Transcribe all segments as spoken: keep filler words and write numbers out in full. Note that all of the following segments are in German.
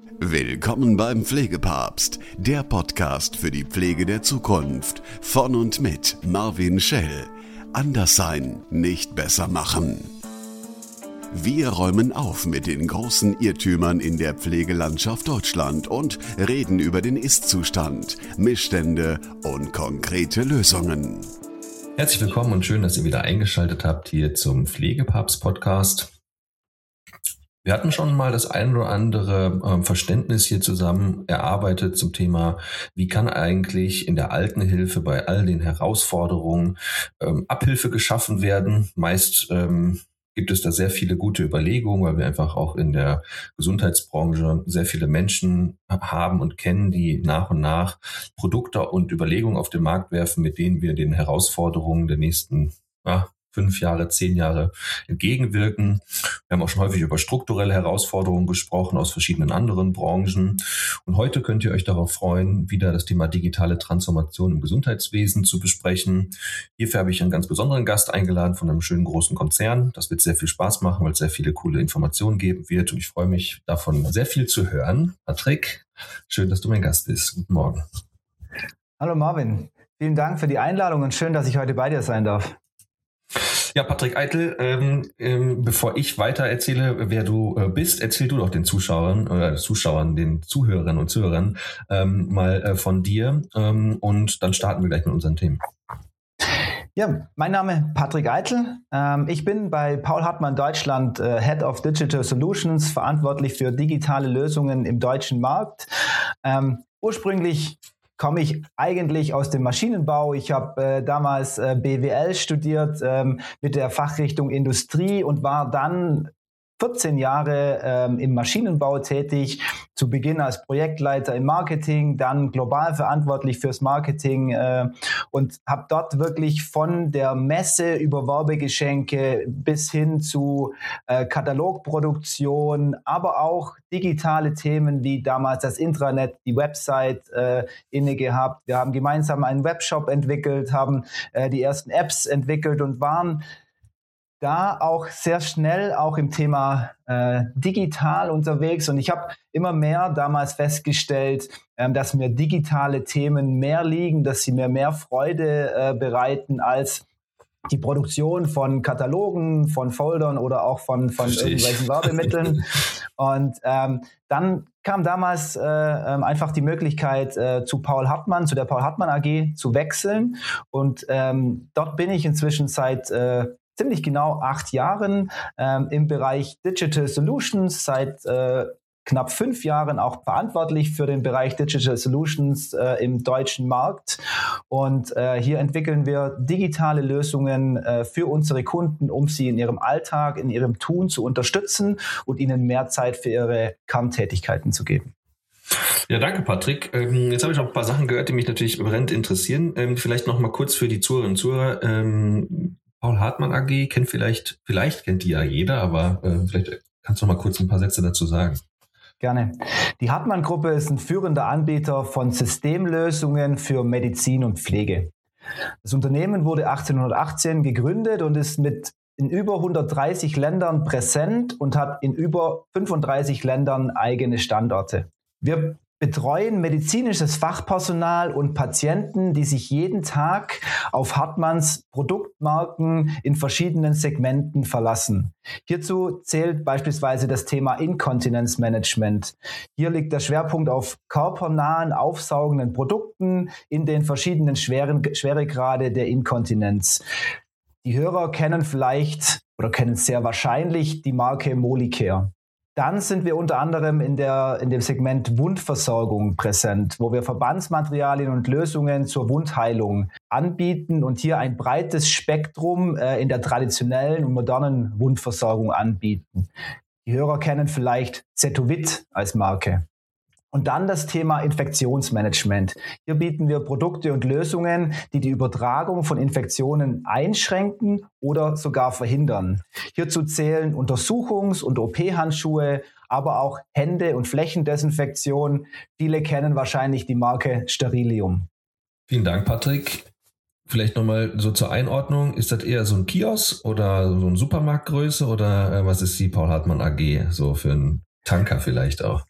Willkommen beim Pflegepapst, der Podcast für die Pflege der Zukunft. Von und mit Marvin Schell. Anders sein, nicht besser machen. Wir räumen auf mit den großen Irrtümern in der Pflegelandschaft Deutschland und reden über den Ist-Zustand, Missstände und konkrete Lösungen. Herzlich willkommen und schön, dass ihr wieder eingeschaltet habt hier zum Pflegepapst-Podcast. Wir hatten schon mal das ein oder andere äh, Verständnis hier zusammen erarbeitet zum Thema, wie kann eigentlich in der Altenhilfe bei all den Herausforderungen ähm, Abhilfe geschaffen werden. Meist ähm, gibt es da sehr viele gute Überlegungen, weil wir einfach auch in der Gesundheitsbranche sehr viele Menschen haben und kennen, die nach und nach Produkte und Überlegungen auf den Markt werfen, mit denen wir den Herausforderungen der nächsten ja, fünf Jahre, zehn Jahre entgegenwirken. Wir haben auch schon häufig über strukturelle Herausforderungen gesprochen aus verschiedenen anderen Branchen. Und heute könnt ihr euch darauf freuen, wieder das Thema digitale Transformation im Gesundheitswesen zu besprechen. Hierfür habe ich einen ganz besonderen Gast eingeladen von einem schönen großen Konzern. Das wird sehr viel Spaß machen, weil es sehr viele coole Informationen geben wird. Und ich freue mich, davon sehr viel zu hören. Patrick, schön, dass du mein Gast bist. Guten Morgen. Hallo Marvin, vielen Dank für die Einladung und schön, dass ich heute bei dir sein darf. Ja, Patrick Eitel, ähm, ähm, bevor ich weiter erzähle, wer du äh, bist, erzähl du doch den Zuschauern oder Zuschauern, den Zuhörerinnen und Zuhörern ähm, mal äh, von dir ähm, und dann starten wir gleich mit unseren Themen. Ja, mein Name Patrick Eitel. Ähm, ich bin bei Paul Hartmann Deutschland äh, Head of Digital Solutions, verantwortlich für digitale Lösungen im deutschen Markt. Ähm, ursprünglich komme ich eigentlich aus dem Maschinenbau. Ich habe äh, damals äh, B W L studiert ähm, mit der Fachrichtung Industrie und war dann vierzehn Jahre ähm, im Maschinenbau tätig, zu Beginn als Projektleiter im Marketing, dann global verantwortlich fürs Marketing äh, und habe dort wirklich von der Messe über Werbegeschenke bis hin zu äh, Katalogproduktion, aber auch digitale Themen wie damals das Intranet, die Website äh, inne gehabt. Wir haben gemeinsam einen Webshop entwickelt, haben äh, die ersten Apps entwickelt und waren da auch sehr schnell auch im Thema äh, digital unterwegs. Und ich habe immer mehr damals festgestellt, ähm, dass mir digitale Themen mehr liegen, dass sie mir mehr Freude äh, bereiten als die Produktion von Katalogen, von Foldern oder auch von, von irgendwelchen Werbemitteln. Und ähm, dann kam damals äh, einfach die Möglichkeit, äh, zu Paul Hartmann, zu der Paul Hartmann A G zu wechseln. Und ähm, dort bin ich inzwischen seit äh, ziemlich genau acht Jahren ähm, im Bereich Digital Solutions, seit äh, knapp fünf Jahren auch verantwortlich für den Bereich Digital Solutions äh, im deutschen Markt. Und äh, hier entwickeln wir digitale Lösungen äh, für unsere Kunden, um sie in ihrem Alltag, in ihrem Tun zu unterstützen und ihnen mehr Zeit für ihre Kerntätigkeiten zu geben. Ja, danke Patrick. Ähm, jetzt habe ich noch ein paar Sachen gehört, die mich natürlich brennend interessieren. Ähm, vielleicht noch mal kurz für die Zuhörerinnen und Zuhörer. Ähm, Paul Hartmann A G kennt vielleicht, vielleicht kennt die ja jeder, aber äh, vielleicht kannst du noch mal kurz ein paar Sätze dazu sagen. Gerne. Die Hartmann-Gruppe ist ein führender Anbieter von Systemlösungen für Medizin und Pflege. Das Unternehmen wurde achtzehnhundertachtzehn gegründet und ist mit in über hundertdreißig Ländern präsent und hat in über fünfunddreißig Ländern eigene Standorte. Wir betreuen medizinisches Fachpersonal und Patienten, die sich jeden Tag auf Hartmanns Produktmarken in verschiedenen Segmenten verlassen. Hierzu zählt beispielsweise das Thema Inkontinenzmanagement. Hier liegt der Schwerpunkt auf körpernahen, aufsaugenden Produkten in den verschiedenen schweren, Schweregrade der Inkontinenz. Die Hörer kennen vielleicht oder kennen sehr wahrscheinlich die Marke Molicare. Dann sind wir unter anderem in, der, in dem Segment Wundversorgung präsent, wo wir Verbandsmaterialien und Lösungen zur Wundheilung anbieten und hier ein breites Spektrum äh, in der traditionellen und modernen Wundversorgung anbieten. Die Hörer kennen vielleicht Zetovit als Marke. Und dann das Thema Infektionsmanagement. Hier bieten wir Produkte und Lösungen, die die Übertragung von Infektionen einschränken oder sogar verhindern. Hierzu zählen Untersuchungs- und O P-Handschuhe, aber auch Hände- und Flächendesinfektion. Viele kennen wahrscheinlich die Marke Sterilium. Vielen Dank, Patrick. Vielleicht nochmal so zur Einordnung. Ist das eher so ein Kiosk oder so eine Supermarktgröße oder was ist die Paul Hartmann A G so für einen Tanker vielleicht auch?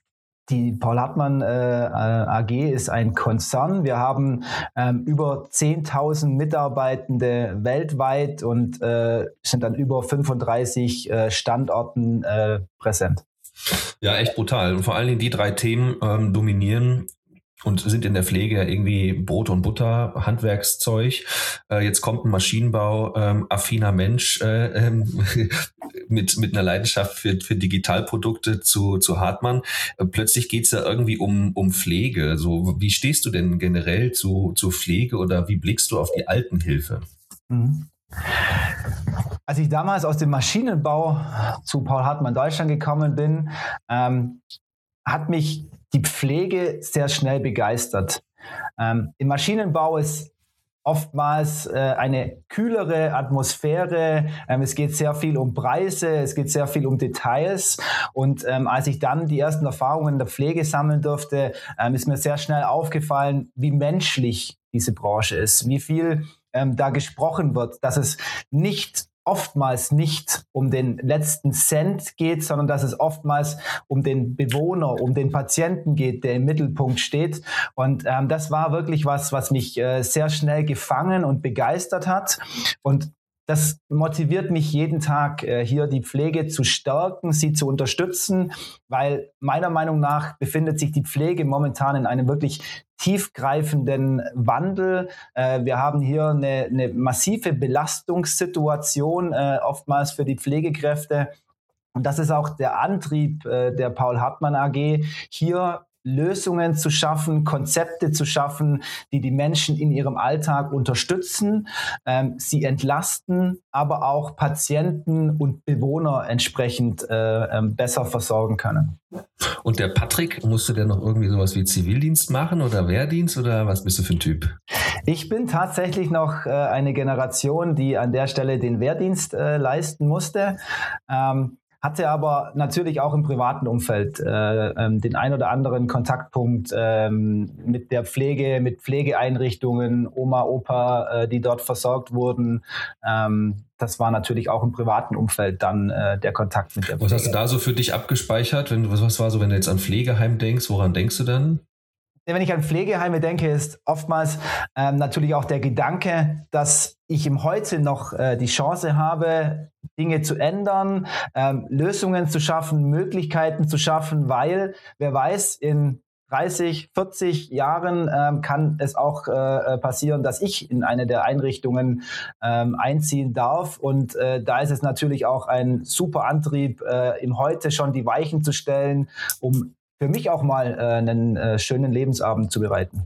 Die Paul Hartmann äh, A G ist ein Konzern. Wir haben ähm, über zehntausend Mitarbeitende weltweit und äh, sind an über fünfunddreißig äh, Standorten äh, präsent. Ja, echt brutal. Und vor allen Dingen die drei Themen ähm, dominieren und sind in der Pflege ja irgendwie Brot und Butter, Handwerkszeug. Äh, jetzt kommt ein Maschinenbau, ähm, affiner Mensch äh, ähm, mit mit einer Leidenschaft für für Digitalprodukte zu zu Hartmann. Äh, plötzlich geht's ja irgendwie um um Pflege. So, wie stehst du denn generell zu zu Pflege oder wie blickst du auf die Altenhilfe? Mhm. Als ich damals aus dem Maschinenbau zu Paul Hartmann Deutschland gekommen bin, ähm, hat mich die Pflege sehr schnell begeistert. Ähm, Im Maschinenbau ist oftmals äh, eine kühlere Atmosphäre. Ähm, es geht sehr viel um Preise, es geht sehr viel um Details. Und ähm, als ich dann die ersten Erfahrungen in der Pflege sammeln durfte, ähm, ist mir sehr schnell aufgefallen, wie menschlich diese Branche ist, wie viel ähm, da gesprochen wird, dass es nicht oftmals nicht um den letzten Cent geht, sondern dass es oftmals um den Bewohner, um den Patienten geht, der im Mittelpunkt steht. Und ähm, das war wirklich was, was mich äh, sehr schnell gefangen und begeistert hat. Und das motiviert mich jeden Tag, äh, hier die Pflege zu stärken, sie zu unterstützen, weil meiner Meinung nach befindet sich die Pflege momentan in einem wirklich tiefgreifenden Wandel. Äh, wir haben hier eine, eine massive Belastungssituation, äh, oftmals für die Pflegekräfte. Und das ist auch der Antrieb äh, der Paul Hartmann A G, hier Lösungen zu schaffen, Konzepte zu schaffen, die die Menschen in ihrem Alltag unterstützen, ähm, sie entlasten, aber auch Patienten und Bewohner entsprechend äh, ähm, besser versorgen können. Und der Patrick, musste der noch irgendwie sowas wie Zivildienst machen oder Wehrdienst oder was bist du für ein Typ? Ich bin tatsächlich noch äh, eine Generation, die an der Stelle den Wehrdienst äh, leisten musste. Ähm, hatte aber natürlich auch im privaten Umfeld äh, ähm, den ein oder anderen Kontaktpunkt ähm, mit der Pflege, mit Pflegeeinrichtungen, Oma, Opa, äh, die dort versorgt wurden. Ähm, das war natürlich auch im privaten Umfeld dann äh, der Kontakt mit der Pflege. Was hast du da so für dich abgespeichert? Wenn, was, was war so, wenn du jetzt an Pflegeheim denkst, woran denkst du dann? Wenn ich an Pflegeheime denke, ist oftmals ähm, natürlich auch der Gedanke, dass ich im Heute noch äh, die Chance habe, Dinge zu ändern, ähm, Lösungen zu schaffen, Möglichkeiten zu schaffen, weil wer weiß, in dreißig, vierzig Jahren ähm, kann es auch äh, passieren, dass ich in eine der Einrichtungen ähm, einziehen darf. Und äh, da ist es natürlich auch ein super Antrieb, äh, im Heute schon die Weichen zu stellen, um für mich auch mal äh, einen äh, schönen Lebensabend zu bereiten.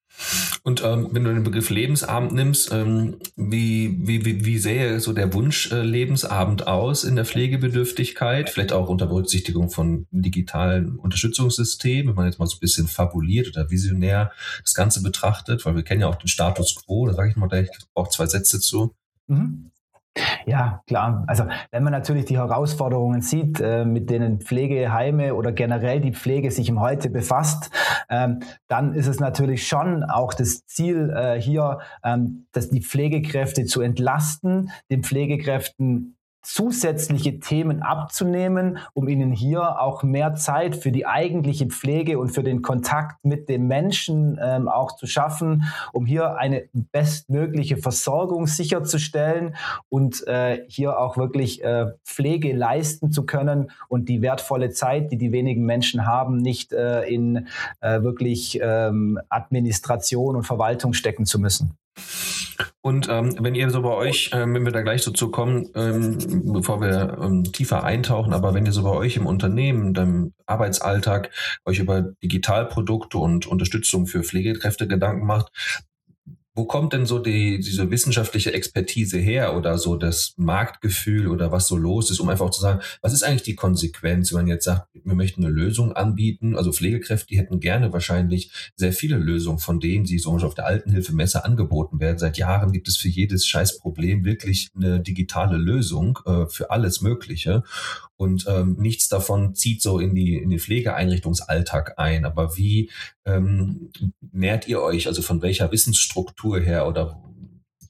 Und ähm, wenn du den Begriff Lebensabend nimmst, ähm, wie, wie, wie, wie sähe so der Wunsch äh, Lebensabend aus in der Pflegebedürftigkeit? Vielleicht auch unter Berücksichtigung von digitalen Unterstützungssystemen, wenn man jetzt mal so ein bisschen fabuliert oder visionär das Ganze betrachtet, weil wir kennen ja auch den Status Quo, da sage ich mal gleich auch zwei Sätze zu. Mhm. Ja, klar. Also wenn man natürlich die Herausforderungen sieht, äh, mit denen Pflegeheime oder generell die Pflege sich im Heute befasst, ähm, dann ist es natürlich schon auch das Ziel äh, hier, ähm, dass die Pflegekräfte zu entlasten, den Pflegekräften zusätzliche Themen abzunehmen, um ihnen hier auch mehr Zeit für die eigentliche Pflege und für den Kontakt mit den Menschen ähm, auch zu schaffen, um hier eine bestmögliche Versorgung sicherzustellen und äh, hier auch wirklich äh, Pflege leisten zu können und die wertvolle Zeit, die die wenigen Menschen haben, nicht äh, in äh, wirklich ähm, Administration und Verwaltung stecken zu müssen. Und ähm, wenn ihr so bei euch, ähm, wenn wir da gleich so zu kommen, ähm, bevor wir ähm, tiefer eintauchen, aber wenn ihr so bei euch im Unternehmen, deinem Arbeitsalltag, euch über Digitalprodukte und Unterstützung für Pflegekräfte Gedanken macht, wo kommt denn so die, diese wissenschaftliche Expertise her oder so das Marktgefühl oder was so los ist, um einfach zu sagen, was ist eigentlich die Konsequenz, wenn man jetzt sagt, wir möchten eine Lösung anbieten, also Pflegekräfte, die hätten gerne wahrscheinlich sehr viele Lösungen von denen, die so auf der Altenhilfemesse angeboten werden. Seit Jahren gibt es für jedes Scheißproblem wirklich eine digitale Lösung äh, für alles Mögliche. Und ähm, nichts davon zieht so in die in den Pflegeeinrichtungsalltag ein. Aber wie ähm, nährt ihr euch, also von welcher Wissensstruktur her oder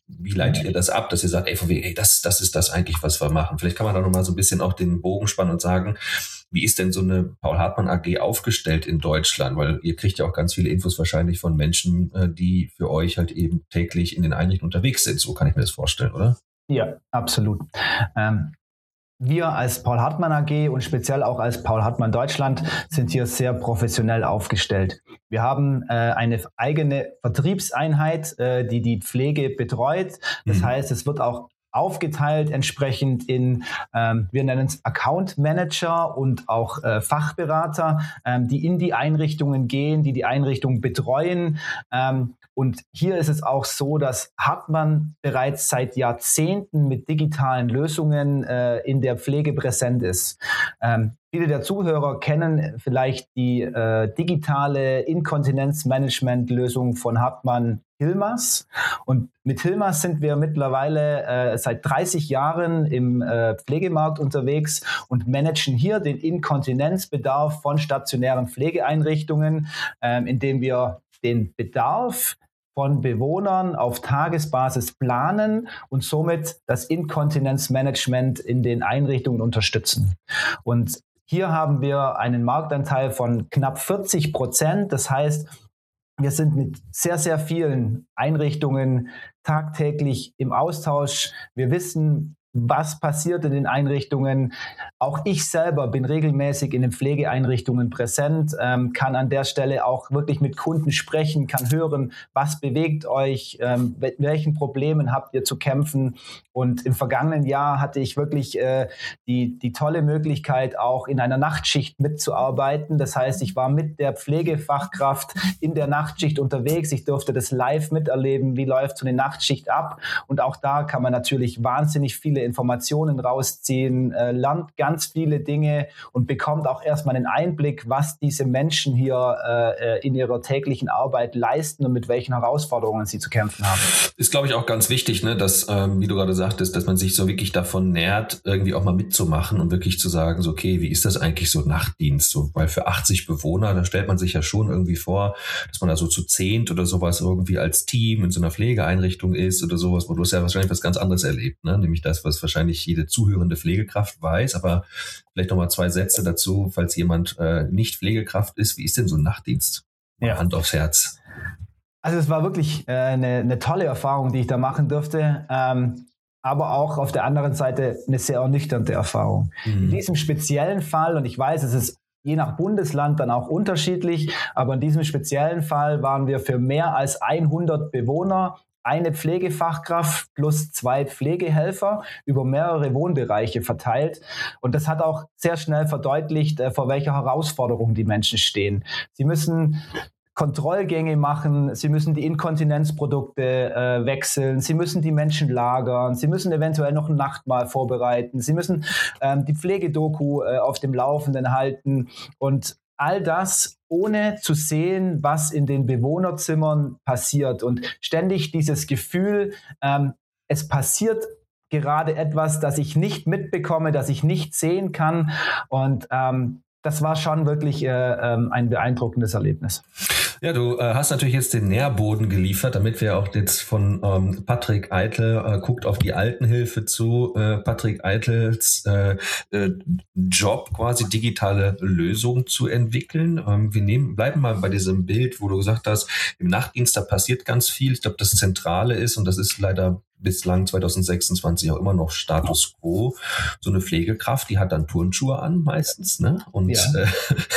wie leitet ihr das ab, dass ihr sagt, ey, von wegen, ey, das, das ist das eigentlich, was wir machen? Vielleicht kann man da nochmal so ein bisschen auch den Bogen spannen und sagen, wie ist denn so eine Paul-Hartmann A G aufgestellt in Deutschland? Weil ihr kriegt ja auch ganz viele Infos wahrscheinlich von Menschen, die für euch halt eben täglich in den Einrichtungen unterwegs sind. So kann ich mir das vorstellen, oder? Ja, absolut. Ähm, wir als Paul-Hartmann A G und speziell auch als Paul-Hartmann Deutschland sind hier sehr professionell aufgestellt. Wir haben äh, eine eigene Vertriebseinheit, äh, die die Pflege betreut. Das mhm. heißt, es wird auch aufgeteilt entsprechend in, ähm, wir nennen es Account Manager und auch äh, Fachberater, ähm, die in die Einrichtungen gehen, die die Einrichtungen betreuen. Ähm, und hier ist es auch so, dass Hartmann bereits seit Jahrzehnten mit digitalen Lösungen äh, in der Pflege präsent ist. Ähm, Viele der Zuhörer kennen vielleicht die äh, digitale Inkontinenzmanagement-Lösung von Hartmann Hilmas. Und mit Hilmas sind wir mittlerweile äh, seit dreißig Jahren im äh, Pflegemarkt unterwegs und managen hier den Inkontinenzbedarf von stationären Pflegeeinrichtungen, äh, indem wir den Bedarf von Bewohnern auf Tagesbasis planen und somit das Inkontinenzmanagement in den Einrichtungen unterstützen. Und hier haben wir einen Marktanteil von knapp vierzig Prozent. Das heißt, wir sind mit sehr, sehr vielen Einrichtungen tagtäglich im Austausch. Wir wissen, was passiert in den Einrichtungen. Auch ich selber bin regelmäßig in den Pflegeeinrichtungen präsent, ähm, kann an der Stelle auch wirklich mit Kunden sprechen, kann hören, was bewegt euch, ähm, mit welchen Problemen habt ihr zu kämpfen. Und im vergangenen Jahr hatte ich wirklich äh, die, die tolle Möglichkeit, auch in einer Nachtschicht mitzuarbeiten. Das heißt, ich war mit der Pflegefachkraft in der Nachtschicht unterwegs. Ich durfte das live miterleben, wie läuft so eine Nachtschicht ab. Und auch da kann man natürlich wahnsinnig viele Informationen rausziehen, äh, lernt ganz viele Dinge und bekommt auch erstmal einen Einblick, was diese Menschen hier äh, in ihrer täglichen Arbeit leisten und mit welchen Herausforderungen sie zu kämpfen haben. Ist, glaube ich, auch ganz wichtig, ne, dass, ähm, wie du gerade sagtest, dass man sich so wirklich davon nährt, irgendwie auch mal mitzumachen und wirklich zu sagen, so, okay, wie ist das eigentlich so Nachtdienst? So, weil für achtzig Bewohner, da stellt man sich ja schon irgendwie vor, dass man da so zu zehnt oder sowas irgendwie als Team in so einer Pflegeeinrichtung ist oder sowas, wo du es ja wahrscheinlich was ganz anderes erlebt, ne? Nämlich das, was wahrscheinlich jede zuhörende Pflegekraft weiß, aber vielleicht noch mal zwei Sätze dazu, falls jemand äh, nicht Pflegekraft ist. Wie ist denn so ein Nachtdienst? Ja. Hand aufs Herz. Also es war wirklich äh, eine, eine tolle Erfahrung, die ich da machen durfte, ähm, aber auch auf der anderen Seite eine sehr ernüchternde Erfahrung. Mhm. In diesem speziellen Fall, und ich weiß, es ist je nach Bundesland dann auch unterschiedlich, aber in diesem speziellen Fall waren wir für mehr als hundert Bewohner eine Pflegefachkraft plus zwei Pflegehelfer über mehrere Wohnbereiche verteilt. Und das hat auch sehr schnell verdeutlicht, vor welcher Herausforderung die Menschen stehen. Sie müssen Kontrollgänge machen, sie müssen die Inkontinenzprodukte äh, wechseln, sie müssen die Menschen lagern, sie müssen eventuell noch ein Nachtmahl vorbereiten, sie müssen ähm, die Pflegedoku äh, auf dem Laufenden halten und all das ohne zu sehen, was in den Bewohnerzimmern passiert und ständig dieses Gefühl, ähm, es passiert gerade etwas, das ich nicht mitbekomme, das ich nicht sehen kann und ähm, das war schon wirklich äh, ähm, ein beeindruckendes Erlebnis. Ja, du äh, hast natürlich jetzt den Nährboden geliefert, damit wir auch jetzt von ähm, Patrick Eitel äh, guckt auf die Altenhilfe zu. Äh, Patrick Eitels äh, äh, Job, quasi digitale Lösungen zu entwickeln. Ähm, wir nehmen, bleiben mal bei diesem Bild, wo du gesagt hast, im Nachtdienst, da passiert ganz viel. Ich glaube, das Zentrale ist, und das ist leider bislang zwanzig sechsundzwanzig auch immer noch Status quo. So eine Pflegekraft, die hat dann Turnschuhe an meistens, ne? Und ja. äh,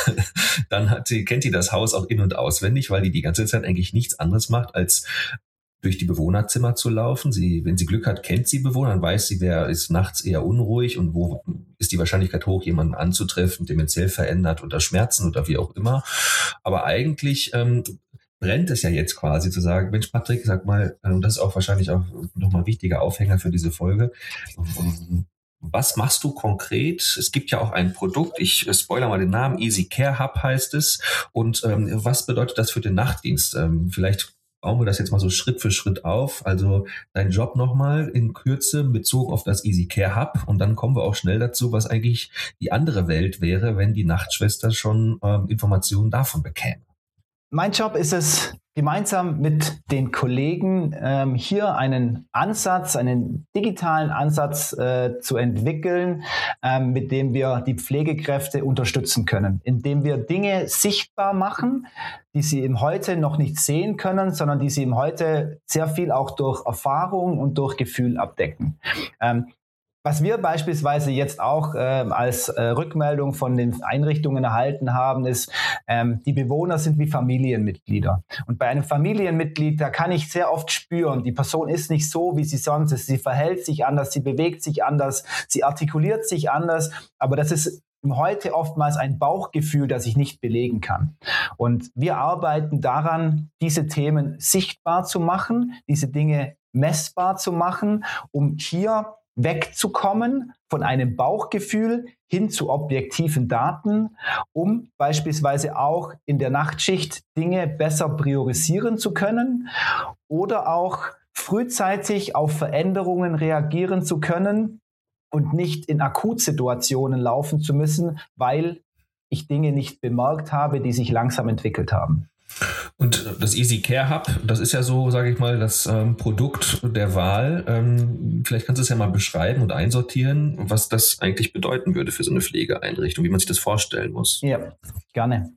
dann hat sie, kennt die das Haus auch in- und auswendig, weil die die ganze Zeit eigentlich nichts anderes macht, als durch die Bewohnerzimmer zu laufen. Sie, wenn sie Glück hat, kennt sie Bewohner, dann weiß sie, wer ist nachts eher unruhig und wo ist die Wahrscheinlichkeit hoch, jemanden anzutreffen, dementiell verändert oder Schmerzen oder wie auch immer. Aber eigentlich ähm, brennt es ja jetzt quasi zu sagen, Mensch Patrick, sag mal, und das ist auch wahrscheinlich auch nochmal ein wichtiger Aufhänger für diese Folge, was machst du konkret? Es gibt ja auch ein Produkt, ich spoilere mal den Namen, Easy Care Hub heißt es. Und ähm, was bedeutet das für den Nachtdienst? Ähm, vielleicht bauen wir das jetzt mal so Schritt für Schritt auf. Also dein Job nochmal in Kürze bezogen auf das Easy Care Hub. Und dann kommen wir auch schnell dazu, was eigentlich die andere Welt wäre, wenn die Nachtschwester schon ähm, Informationen davon bekäme. Mein Job ist es, gemeinsam mit den Kollegen ähm, hier einen Ansatz, einen digitalen Ansatz äh, zu entwickeln, ähm, mit dem wir die Pflegekräfte unterstützen können, indem wir Dinge sichtbar machen, die sie im Heute noch nicht sehen können, sondern die sie im Heute sehr viel auch durch Erfahrung und durch Gefühl abdecken. Ähm, Was wir beispielsweise jetzt auch äh, als äh, Rückmeldung von den Einrichtungen erhalten haben, ist, ähm, die Bewohner sind wie Familienmitglieder. Und bei einem Familienmitglied, da kann ich sehr oft spüren, die Person ist nicht so, wie sie sonst ist. Sie verhält sich anders, sie bewegt sich anders, sie artikuliert sich anders. Aber das ist heute oftmals ein Bauchgefühl, das ich nicht belegen kann. Und wir arbeiten daran, diese Themen sichtbar zu machen, diese Dinge messbar zu machen, um hier wegzukommen von einem Bauchgefühl hin zu objektiven Daten, um beispielsweise auch in der Nachtschicht Dinge besser priorisieren zu können oder auch frühzeitig auf Veränderungen reagieren zu können und nicht in Akutsituationen laufen zu müssen, weil ich Dinge nicht bemerkt habe, die sich langsam entwickelt haben. Und das Easy Care Hub, das ist ja so, sage ich mal, das ähm, Produkt der Wahl. Ähm, vielleicht kannst du es ja mal beschreiben und einsortieren, was das eigentlich bedeuten würde für so eine Pflegeeinrichtung, wie man sich das vorstellen muss. Ja, gerne.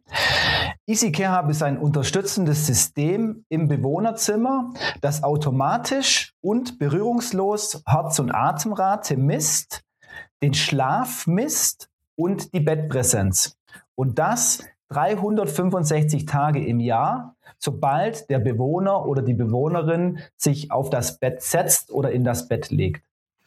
Easy Care Hub ist ein unterstützendes System im Bewohnerzimmer, das automatisch und berührungslos Herz- und Atemrate misst, den Schlaf misst und die Bettpräsenz. Und das dreihundertfünfundsechzig Tage im Jahr, sobald der Bewohner oder die Bewohnerin sich auf das Bett setzt oder in das Bett legt.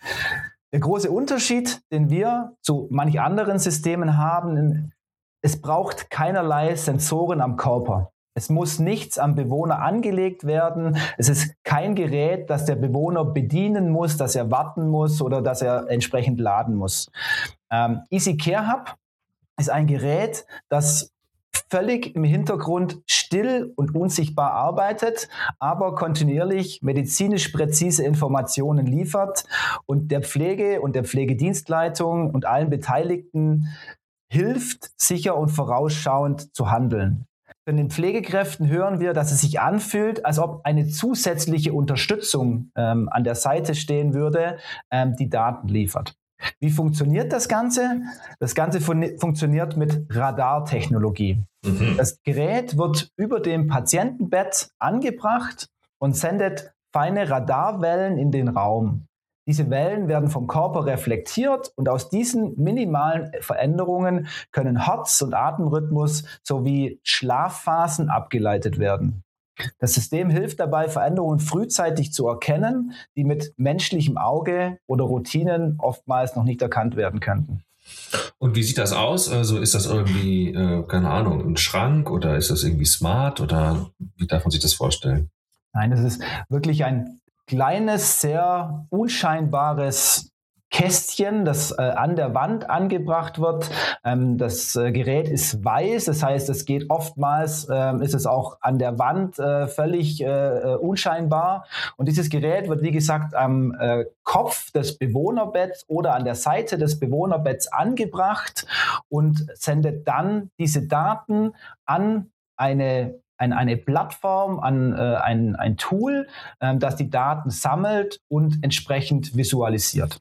Der große Unterschied, den wir zu manch anderen Systemen haben, es braucht keinerlei Sensoren am Körper. Es muss nichts am Bewohner angelegt werden. Es ist kein Gerät, das der Bewohner bedienen muss, das er warten muss oder das er entsprechend laden muss. Ähm, Easy Care Hub ist ein Gerät, das völlig im Hintergrund still und unsichtbar arbeitet, aber kontinuierlich medizinisch präzise Informationen liefert und der Pflege und der Pflegedienstleitung und allen Beteiligten hilft, sicher und vorausschauend zu handeln. Von den Pflegekräften hören wir, dass es sich anfühlt, als ob eine zusätzliche Unterstützung ähm, an der Seite stehen würde, ähm, die Daten liefert. Wie funktioniert das Ganze? Das Ganze fun- funktioniert mit Radartechnologie. Mhm. Das Gerät wird über dem Patientenbett angebracht und sendet feine Radarwellen in den Raum. Diese Wellen werden vom Körper reflektiert und aus diesen minimalen Veränderungen können Herz- und Atemrhythmus sowie Schlafphasen abgeleitet werden. Das System hilft dabei, Veränderungen frühzeitig zu erkennen, die mit menschlichem Auge oder Routinen oftmals noch nicht erkannt werden könnten. Und wie sieht das aus? Also ist das irgendwie, äh, keine Ahnung, ein Schrank oder ist das irgendwie smart oder wie darf man sich das vorstellen? Nein, es ist wirklich ein kleines, sehr unscheinbares Kästchen, das äh, an der Wand angebracht wird. Ähm, das äh, Gerät ist weiß, das heißt, es geht oftmals, äh, ist es auch an der Wand äh, völlig äh, unscheinbar. Und dieses Gerät wird, wie gesagt, am äh, Kopf des Bewohnerbetts oder an der Seite des Bewohnerbetts angebracht und sendet dann diese Daten an eine An eine Plattform, an äh, ein, ein Tool, äh, das die Daten sammelt und entsprechend visualisiert.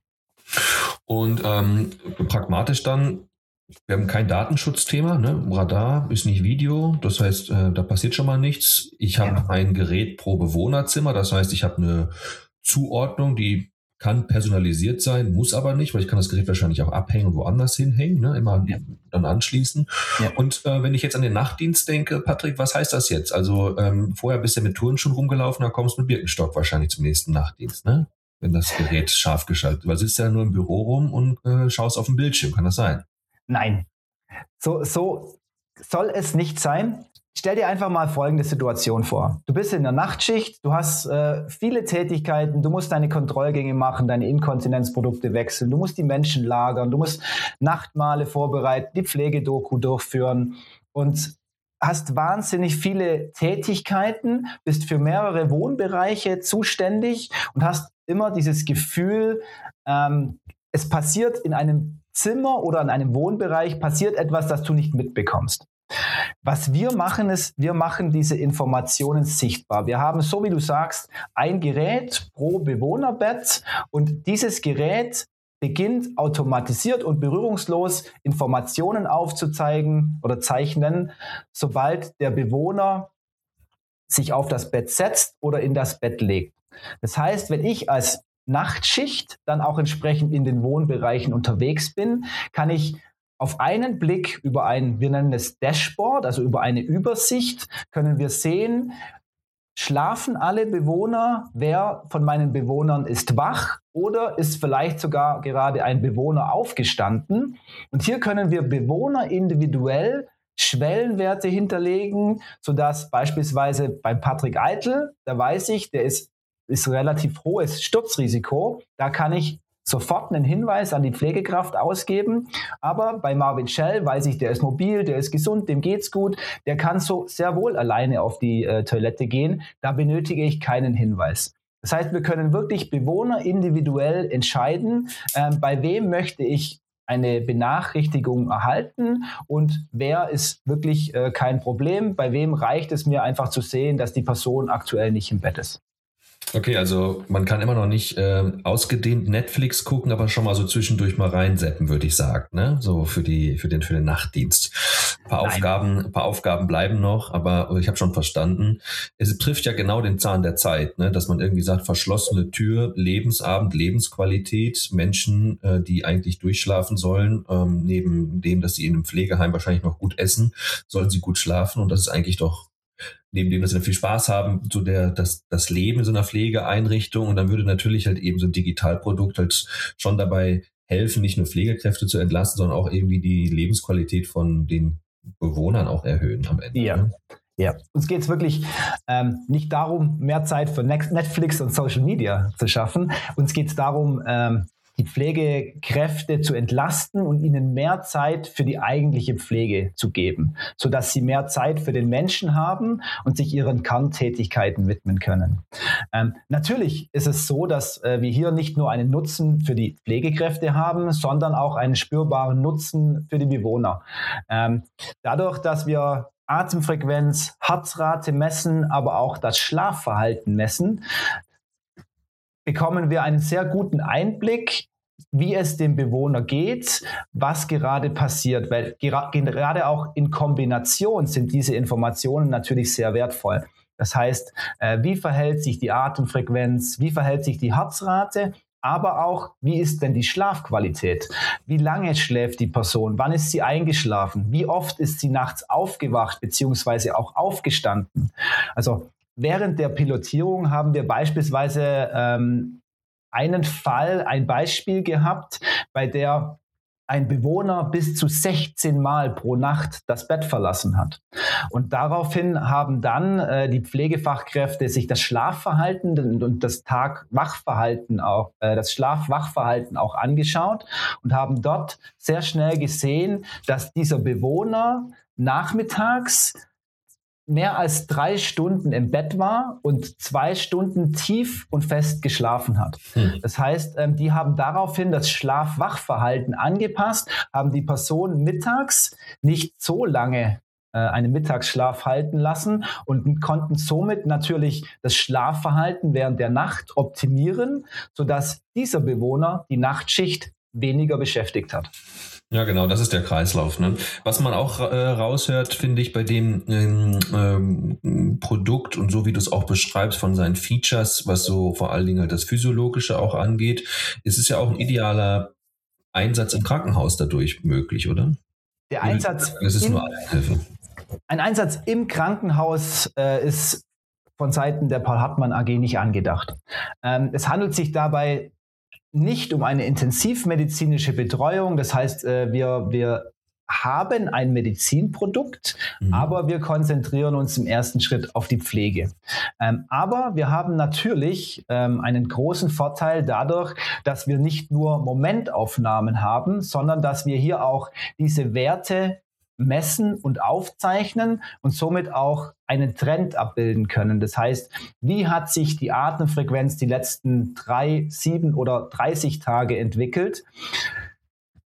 Und ähm, pragmatisch dann, wir haben kein Datenschutzthema, ne? Radar ist nicht Video, das heißt, äh, da passiert schon mal nichts. Ich habe ja. ein Gerät pro Bewohnerzimmer, das heißt, ich habe eine Zuordnung, die kann personalisiert sein, muss aber nicht, weil ich kann das Gerät wahrscheinlich auch abhängen und woanders hinhängen, ne? Immer ja. dann anschließen. Ja. Und äh, wenn ich jetzt an den Nachtdienst denke, Patrick, was heißt das jetzt? Also ähm, vorher bist du mit Turnschuhen rumgelaufen, dann kommst du mit Birkenstock wahrscheinlich zum nächsten Nachtdienst, ne? Wenn das Gerät scharf geschaltet ist. Weil du sitzt ja nur im Büro rum und äh, schaust auf den Bildschirm, kann das sein? Nein, so, so soll es nicht sein. Stell dir einfach mal folgende Situation vor. Du bist in der Nachtschicht, du hast äh, viele Tätigkeiten, du musst deine Kontrollgänge machen, deine Inkontinenzprodukte wechseln, du musst die Menschen lagern, du musst Nachtmahle vorbereiten, die Pflegedoku durchführen und hast wahnsinnig viele Tätigkeiten, bist für mehrere Wohnbereiche zuständig und hast immer dieses Gefühl, ähm, es passiert in einem Zimmer oder in einem Wohnbereich, passiert etwas, das du nicht mitbekommst. Was wir machen, ist, wir machen diese Informationen sichtbar. Wir haben, so wie du sagst, ein Gerät pro Bewohnerbett und dieses Gerät beginnt automatisiert und berührungslos Informationen aufzuzeigen oder zeichnen, sobald der Bewohner sich auf das Bett setzt oder in das Bett legt. Das heißt, wenn ich als Nachtschicht dann auch entsprechend in den Wohnbereichen unterwegs bin, kann ich auf einen Blick über ein, wir nennen es Dashboard, also über eine Übersicht, können wir sehen, schlafen alle Bewohner, wer von meinen Bewohnern ist wach oder ist vielleicht sogar gerade ein Bewohner aufgestanden. Und hier können wir Bewohner individuell Schwellenwerte hinterlegen, sodass beispielsweise bei Patrick Eitel, da weiß ich, der ist, ist relativ hohes Sturzrisiko, da kann ich sofort einen Hinweis an die Pflegekraft ausgeben. Aber bei Marvin Schell weiß ich, der ist mobil, der ist gesund, dem geht's gut, der kann so sehr wohl alleine auf die äh, Toilette gehen. Da benötige ich keinen Hinweis. Das heißt, wir können wirklich Bewohner individuell entscheiden, äh, bei wem möchte ich eine Benachrichtigung erhalten und wer ist wirklich äh, kein Problem, bei wem reicht es mir einfach zu sehen, dass die Person aktuell nicht im Bett ist. Okay, also man kann immer noch nicht äh, ausgedehnt Netflix gucken, aber schon mal so zwischendurch mal reinseppen, würde ich sagen, ne? So für die für den für den Nachtdienst. Ein paar Nein. Aufgaben, ein paar Aufgaben bleiben noch, aber ich habe schon verstanden. Es trifft ja genau den Zahn der Zeit, ne? Dass man irgendwie sagt, verschlossene Tür, Lebensabend, Lebensqualität, Menschen, äh, die eigentlich durchschlafen sollen, ähm, neben dem, dass sie in einem Pflegeheim wahrscheinlich noch gut essen, sollen sie gut schlafen und das ist eigentlich doch neben dem, dass sie viel Spaß haben, so der, das, das Leben in so einer Pflegeeinrichtung. Und dann würde natürlich halt eben so ein Digitalprodukt halt schon dabei helfen, nicht nur Pflegekräfte zu entlasten, sondern auch irgendwie die Lebensqualität von den Bewohnern auch erhöhen am Ende. Ja. Ne? Ja, uns geht es wirklich ähm, nicht darum, mehr Zeit für Netflix und Social Media zu schaffen. Uns geht es darum, ähm, die Pflegekräfte zu entlasten und ihnen mehr Zeit für die eigentliche Pflege zu geben, sodass sie mehr Zeit für den Menschen haben und sich ihren Kerntätigkeiten widmen können. Ähm, natürlich ist es so, dass äh, wir hier nicht nur einen Nutzen für die Pflegekräfte haben, sondern auch einen spürbaren Nutzen für die Bewohner. Ähm, dadurch, dass wir Atemfrequenz, Herzrate messen, aber auch das Schlafverhalten messen, bekommen wir einen sehr guten Einblick, wie es dem Bewohner geht, was gerade passiert. Weil gera- gerade auch in Kombination sind diese Informationen natürlich sehr wertvoll. Das heißt, äh, wie verhält sich die Atemfrequenz, wie verhält sich die Herzrate, aber auch, wie ist denn die Schlafqualität? Wie lange schläft die Person? Wann ist sie eingeschlafen? Wie oft ist sie nachts aufgewacht beziehungsweise auch aufgestanden? Also während der Pilotierung haben wir beispielsweise ähm, einen Fall, ein Beispiel gehabt, bei der ein Bewohner bis zu sechzehn Mal pro Nacht das Bett verlassen hat. Und daraufhin haben dann äh, die Pflegefachkräfte sich das Schlafverhalten und, und das Tag-Wachverhalten auch, äh, das Schlaf-Wachverhalten auch angeschaut und haben dort sehr schnell gesehen, dass dieser Bewohner nachmittags mehr als drei Stunden im Bett war und zwei Stunden tief und fest geschlafen hat. Hm. Das heißt, die haben daraufhin das Schlaf-Wach-Verhalten angepasst, haben die Person mittags nicht so lange äh, einen Mittagsschlaf halten lassen und konnten somit natürlich das Schlafverhalten während der Nacht optimieren, sodass dieser Bewohner die Nachtschicht weniger beschäftigt hat. Ja, genau, das ist der Kreislauf. Ne? Was man auch äh, raushört, finde ich, bei dem ähm, ähm, Produkt und so wie du es auch beschreibst von seinen Features, was so vor allen Dingen halt das Physiologische auch angeht, ist es ja auch ein idealer Einsatz im Krankenhaus dadurch möglich, oder? Der Einsatz das ist im, nur Hilfe. Ein Einsatz im Krankenhaus äh, ist von Seiten der Paul Hartmann A G nicht angedacht. Ähm, es handelt sich dabei nicht um eine intensivmedizinische Betreuung. Das heißt, wir, wir haben ein Medizinprodukt, mhm. aber wir konzentrieren uns im ersten Schritt auf die Pflege. Ähm, aber wir haben natürlich ähm, einen großen Vorteil dadurch, dass wir nicht nur Momentaufnahmen haben, sondern dass wir hier auch diese Werte messen und aufzeichnen und somit auch einen Trend abbilden können. Das heißt, wie hat sich die Atemfrequenz die letzten drei, sieben oder dreißig Tage entwickelt?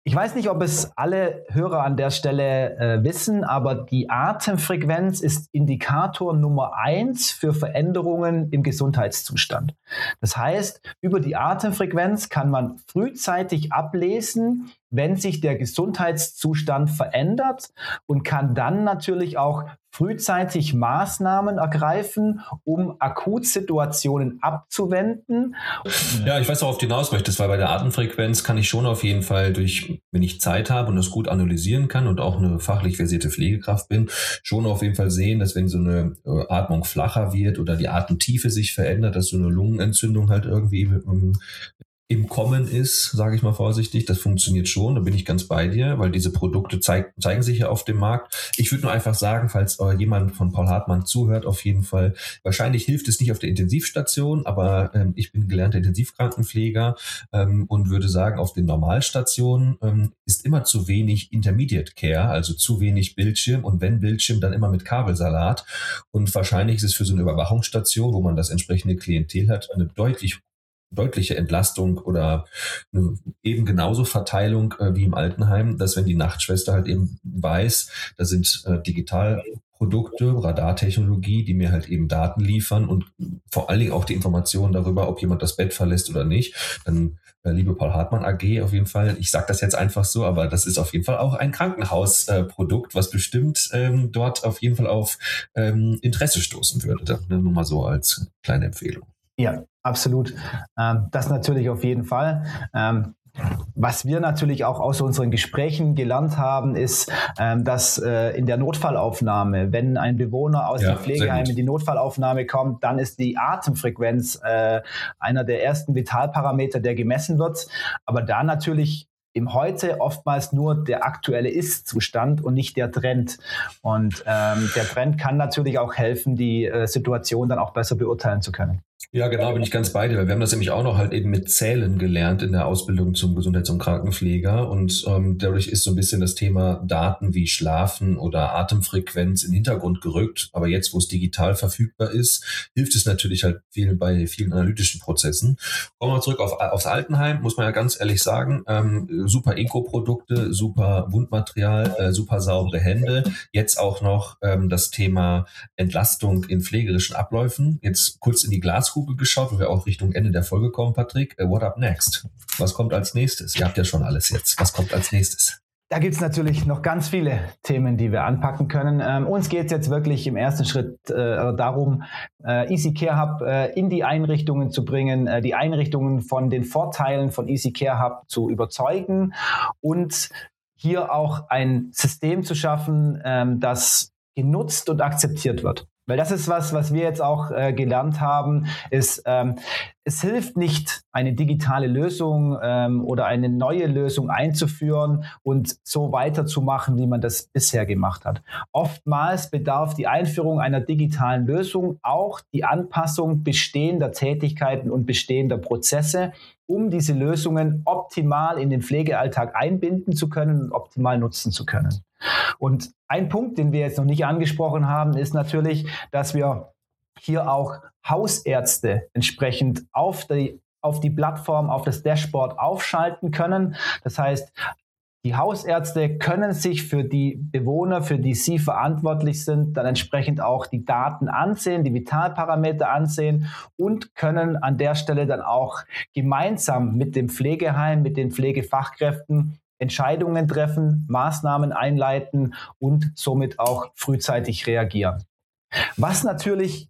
Ich weiß nicht, ob es alle Hörer an der Stelle äh, wissen, aber die Atemfrequenz ist Indikator Nummer eins für Veränderungen im Gesundheitszustand. Das heißt, über die Atemfrequenz kann man frühzeitig ablesen, wenn sich der Gesundheitszustand verändert und kann dann natürlich auch frühzeitig Maßnahmen ergreifen, um Akutsituationen abzuwenden. Ja, ich weiß, worauf du hinaus möchtest, weil bei der Atemfrequenz kann ich schon auf jeden Fall durch, wenn ich Zeit habe und das gut analysieren kann und auch eine fachlich versierte Pflegekraft bin, schon auf jeden Fall sehen, dass wenn so eine Atmung flacher wird oder die Atemtiefe sich verändert, dass so eine Lungenentzündung halt irgendwie um, im Kommen ist, sage ich mal vorsichtig. Das funktioniert schon, da bin ich ganz bei dir, weil diese Produkte zeig, zeigen sich ja auf dem Markt. Ich würde nur einfach sagen, falls äh, jemand von Paul Hartmann zuhört, auf jeden Fall, wahrscheinlich hilft es nicht auf der Intensivstation, aber ähm, ich bin gelernter Intensivkrankenpfleger ähm, und würde sagen, auf den Normalstationen ähm, ist immer zu wenig Intermediate Care, also zu wenig Bildschirm und wenn Bildschirm, dann immer mit Kabelsalat. Und wahrscheinlich ist es für so eine Überwachungsstation, wo man das entsprechende Klientel hat, eine deutlich deutliche Entlastung oder eine eben genauso Verteilung äh, wie im Altenheim, dass wenn die Nachtschwester halt eben weiß, da sind äh, Digitalprodukte, Radartechnologie, die mir halt eben Daten liefern und vor allen Dingen auch die Informationen darüber, ob jemand das Bett verlässt oder nicht, dann äh, liebe Paul Hartmann A G auf jeden Fall, ich sage das jetzt einfach so, aber das ist auf jeden Fall auch ein Krankenhausprodukt, äh, was bestimmt ähm, dort auf jeden Fall auf ähm, Interesse stoßen würde. Das, ne, nur mal so als kleine Empfehlung. Ja, absolut. Ähm, das natürlich auf jeden Fall. Ähm, was wir natürlich auch aus unseren Gesprächen gelernt haben, ist, ähm, dass äh, in der Notfallaufnahme, wenn ein Bewohner aus ja, dem Pflegeheim in die Notfallaufnahme kommt, dann ist die Atemfrequenz äh, einer der ersten Vitalparameter, der gemessen wird. Aber da natürlich im Heute oftmals nur der aktuelle Ist-Zustand und nicht der Trend. Und ähm, der Trend kann natürlich auch helfen, die äh, Situation dann auch besser beurteilen zu können. Ja, genau, bin ich ganz bei dir. Wir haben das nämlich auch noch halt eben mit Zählen gelernt in der Ausbildung zum Gesundheits- und Krankenpfleger und ähm, dadurch ist so ein bisschen das Thema Daten wie Schlafen oder Atemfrequenz in den Hintergrund gerückt. Aber jetzt, wo es digital verfügbar ist, hilft es natürlich halt viel bei vielen analytischen Prozessen. Kommen wir zurück auf, aufs Altenheim, muss man ja ganz ehrlich sagen, ähm, super Eco-Produkte, super Wundmaterial, äh, super saubere Hände. Jetzt auch noch ähm, das Thema Entlastung in pflegerischen Abläufen. Jetzt kurz in die Glaskugel geschaut, wo wir auch Richtung Ende der Folge kommen, Patrick. Uh, what up next? Was kommt als nächstes? Ihr habt ja schon alles jetzt. Was kommt als nächstes? Da gibt es natürlich noch ganz viele Themen, die wir anpacken können. Ähm, uns geht es jetzt wirklich im ersten Schritt äh, darum, äh, Easy Care Hub äh, in die Einrichtungen zu bringen, äh, die Einrichtungen von den Vorteilen von Easy Care Hub zu überzeugen und hier auch ein System zu schaffen, ähm, das genutzt und akzeptiert wird. Weil das ist was, was wir jetzt auch äh, gelernt haben, ist, ähm, es hilft nicht, eine digitale Lösung ähm, oder eine neue Lösung einzuführen und so weiterzumachen, wie man das bisher gemacht hat. Oftmals bedarf die Einführung einer digitalen Lösung auch die Anpassung bestehender Tätigkeiten und bestehender Prozesse, um diese Lösungen optimal in den Pflegealltag einbinden zu können und optimal nutzen zu können. Und ein Punkt, den wir jetzt noch nicht angesprochen haben, ist natürlich, dass wir hier auch Hausärzte entsprechend auf die, auf die Plattform, auf das Dashboard aufschalten können. Das heißt, die Hausärzte können sich für die Bewohner, für die sie verantwortlich sind, dann entsprechend auch die Daten ansehen, die Vitalparameter ansehen und können an der Stelle dann auch gemeinsam mit dem Pflegeheim, mit den Pflegefachkräften Entscheidungen treffen, Maßnahmen einleiten und somit auch frühzeitig reagieren. Was natürlich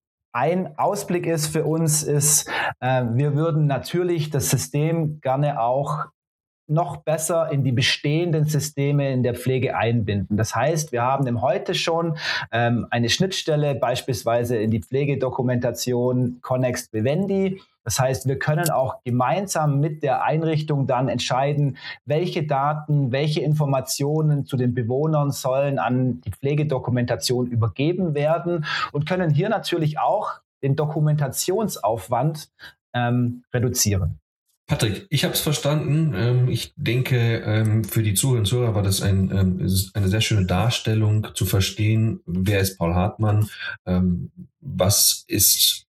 ein Ausblick ist für uns, ist, äh, wir würden natürlich das System gerne auch noch besser in die bestehenden Systeme in der Pflege einbinden. Das heißt, wir haben im Heute schon ähm, eine Schnittstelle beispielsweise in die Pflegedokumentation Connext Vivendi. Das heißt, wir können auch gemeinsam mit der Einrichtung dann entscheiden, welche Daten, welche Informationen zu den Bewohnern sollen an die Pflegedokumentation übergeben werden und können hier natürlich auch den Dokumentationsaufwand ähm, reduzieren. Patrick, ich habe es verstanden. Ich denke, für die Zuhörer und Zuhörer war das ein, eine sehr schöne Darstellung zu verstehen, wer ist Paul Hartmann, was ist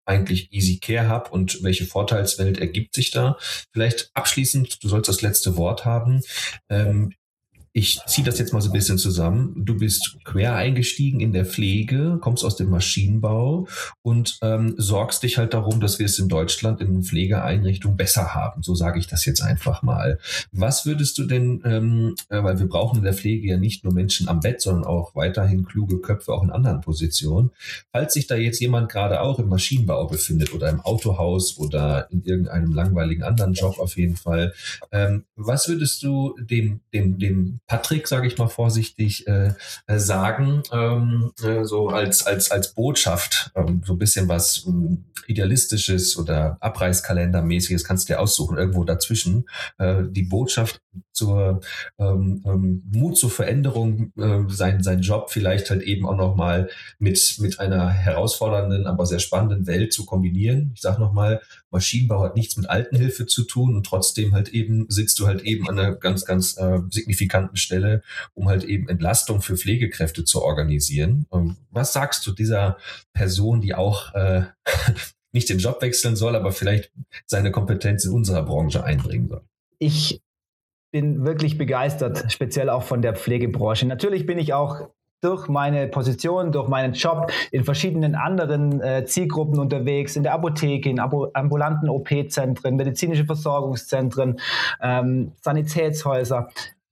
eigentlich Easy Care habe und welche Vorteilswelt ergibt sich da? Vielleicht abschließend, du sollst das letzte Wort haben. Ähm, Ich ziehe das jetzt mal so ein bisschen zusammen. Du bist quer eingestiegen in der Pflege, kommst aus dem Maschinenbau und ähm, sorgst dich halt darum, dass wir es in Deutschland in Pflegeeinrichtungen besser haben. So sage ich das jetzt einfach mal. Was würdest du denn, ähm, äh, weil wir brauchen in der Pflege ja nicht nur Menschen am Bett, sondern auch weiterhin kluge Köpfe auch in anderen Positionen. Falls sich da jetzt jemand gerade auch im Maschinenbau befindet oder im Autohaus oder in irgendeinem langweiligen anderen Job auf jeden Fall, ähm, was würdest du dem, dem, dem Patrick, sage ich mal vorsichtig, äh, äh, sagen, ähm, äh, so als, als, als Botschaft, ähm, so ein bisschen was ähm, Idealistisches oder Abreißkalendermäßiges kannst du dir aussuchen, irgendwo dazwischen. Äh, die Botschaft zur ähm, ähm, Mut zur Veränderung, äh, sein, sein Job vielleicht halt eben auch nochmal mit, mit einer herausfordernden, aber sehr spannenden Welt zu kombinieren. Ich sage nochmal, Maschinenbau hat nichts mit Altenhilfe zu tun und trotzdem halt eben sitzt du halt eben an einer ganz, ganz äh, signifikanten Stelle, um halt eben Entlastung für Pflegekräfte zu organisieren. Und was sagst du dieser Person, die auch äh, nicht den Job wechseln soll, aber vielleicht seine Kompetenz in unserer Branche einbringen soll? Ich bin wirklich begeistert, speziell auch von der Pflegebranche. Natürlich bin ich auch durch meine Position, durch meinen Job in verschiedenen anderen äh, Zielgruppen unterwegs, in der Apotheke, in abo- ambulanten O P-Zentren, medizinische Versorgungszentren, ähm, Sanitätshäuser.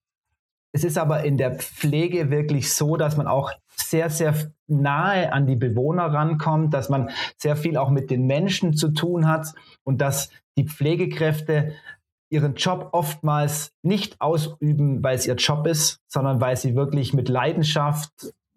Es ist aber in der Pflege wirklich so, dass man auch sehr, sehr nahe an die Bewohner rankommt, dass man sehr viel auch mit den Menschen zu tun hat und dass die Pflegekräfte ihren Job oftmals nicht ausüben, weil es ihr Job ist, sondern weil sie wirklich mit Leidenschaft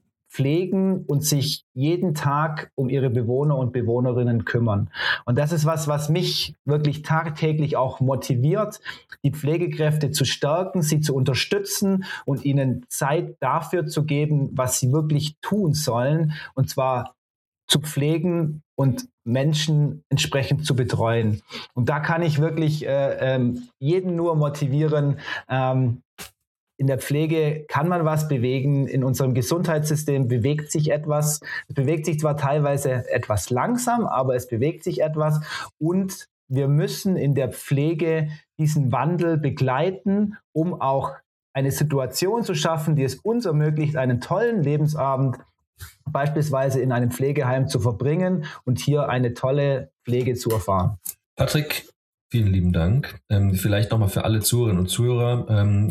pflegen und sich jeden Tag um ihre Bewohner und Bewohnerinnen kümmern. Und das ist was, was mich wirklich tagtäglich auch motiviert, die Pflegekräfte zu stärken, sie zu unterstützen und ihnen Zeit dafür zu geben, was sie wirklich tun sollen, und zwar zu pflegen und Menschen entsprechend zu betreuen. Und da kann ich wirklich äh, ähm, jeden nur motivieren. Ähm, in der Pflege kann man was bewegen. In unserem Gesundheitssystem bewegt sich etwas. Es bewegt sich zwar teilweise etwas langsam, aber es bewegt sich etwas. Und wir müssen in der Pflege diesen Wandel begleiten, um auch eine Situation zu schaffen, die es uns ermöglicht, einen tollen Lebensabend beispielsweise in einem Pflegeheim zu verbringen und hier eine tolle Pflege zu erfahren. Patrick, vielen lieben Dank. Ähm, vielleicht nochmal für alle Zuhörerinnen und Zuhörer.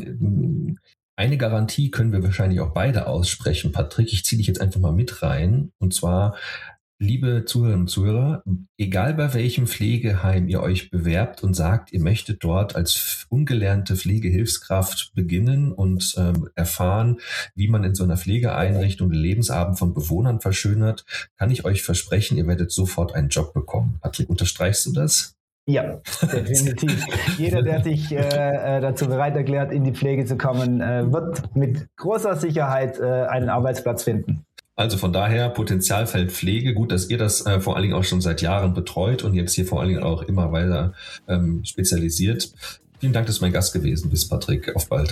Ähm, eine Garantie können wir wahrscheinlich auch beide aussprechen. Patrick, ich ziehe dich jetzt einfach mal mit rein. Und zwar, liebe Zuhörerinnen und Zuhörer, egal bei welchem Pflegeheim ihr euch bewerbt und sagt, ihr möchtet dort als ungelernte Pflegehilfskraft beginnen und ähm, erfahren, wie man in so einer Pflegeeinrichtung den Lebensabend von Bewohnern verschönert, kann ich euch versprechen, ihr werdet sofort einen Job bekommen. Patrick, unterstreichst du das? Ja, definitiv. Jeder, der sich äh, dazu bereit erklärt, in die Pflege zu kommen, äh, wird mit großer Sicherheit äh, einen Arbeitsplatz finden. Also von daher Potenzialfeld Pflege. Gut, dass ihr das äh, vor allen Dingen auch schon seit Jahren betreut und jetzt hier vor allen Dingen auch immer weiter ähm, spezialisiert. Vielen Dank, dass du mein Gast gewesen bist, Patrick. Auf bald.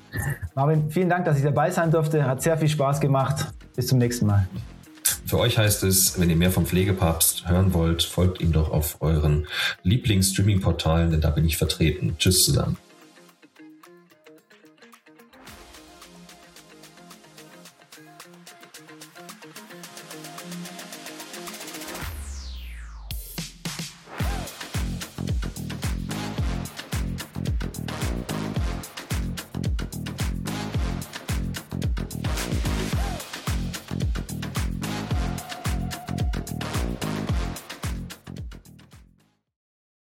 Marvin, vielen Dank, dass ich dabei sein durfte. Hat sehr viel Spaß gemacht. Bis zum nächsten Mal. Für euch heißt es, wenn ihr mehr vom Pflegepapst hören wollt, folgt ihm doch auf euren Lieblings-Streaming-Portalen, denn da bin ich vertreten. Tschüss zusammen.